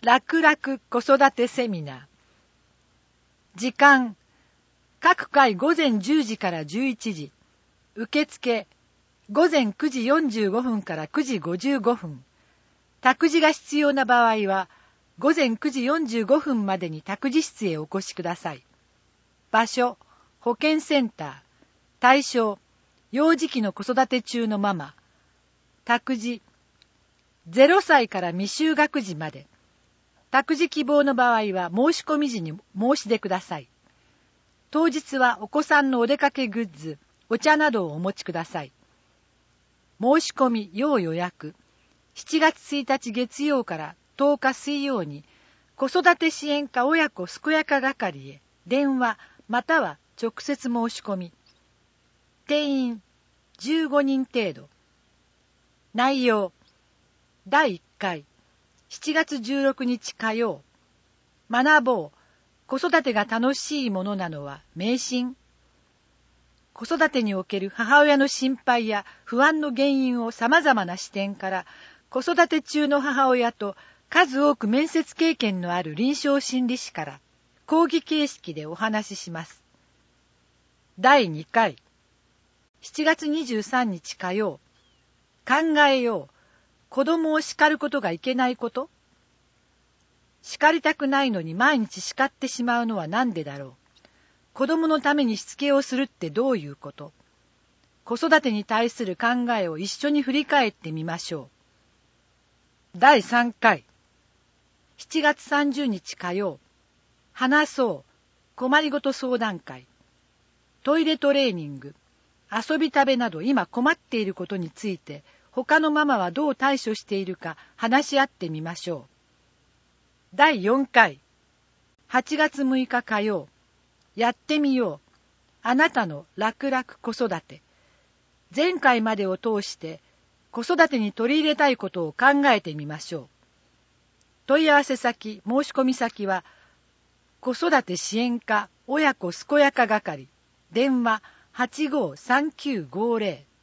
楽々子育てセミナー。時間、各回午前10時から11時。受付、午前9時45分から9時55分。託児が必要な場合は、午前9時45分までに託児室へお越しください。場所、保健センター。対象、幼児期の子育て中のママ。託児、0歳から未就学児まで。託児希望の場合は申し込み時に申し出ください。当日はお子さんのお出かけグッズ、お茶などをお持ちください。申し込み要予約。7月1日月曜から10日水曜に子育て支援課親子健やか係へ電話または直接申し込み。定員15人程度。内容、第1回7月16日火曜。学ぼう。子育てが楽しいものなのは迷信。子育てにおける母親の心配や不安の原因をさまざまな視点から子育て中の母親と数多く面接経験のある臨床心理士から講義形式でお話しします。第2回7月23日火曜。考えよう。子供を叱ることがいけないこと。叱りたくないのに毎日叱ってしまうのは何でだろう。子供のためにしつけをするってどういうこと。子育てに対する考えを一緒に振り返ってみましょう。第3回7月30日火曜。話そう。困りごと相談会。トイレトレーニング、遊び食べなど今困っていることについて他のママはどう対処しているか話し合ってみましょう。第4回8月6日火曜。やってみよう。あなたの楽々子育て。前回までを通して子育てに取り入れたいことを考えてみましょう。問い合わせ先、申し込み先は子育て支援課親子健やか係。電話853950